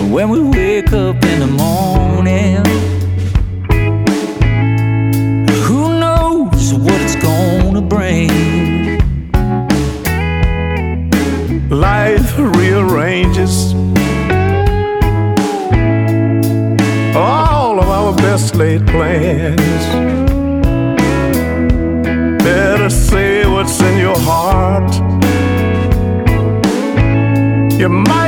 when we wake up in the morning. Who knows what it's gonna bring? Life rearranges all of our best laid plans. Better say what's in your heart. Your mind